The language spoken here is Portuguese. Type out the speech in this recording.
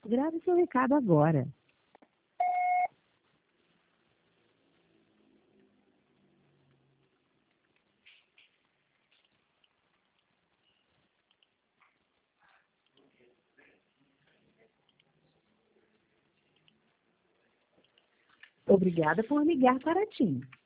Grave seu recado agora. Obrigada por ligar para TIM.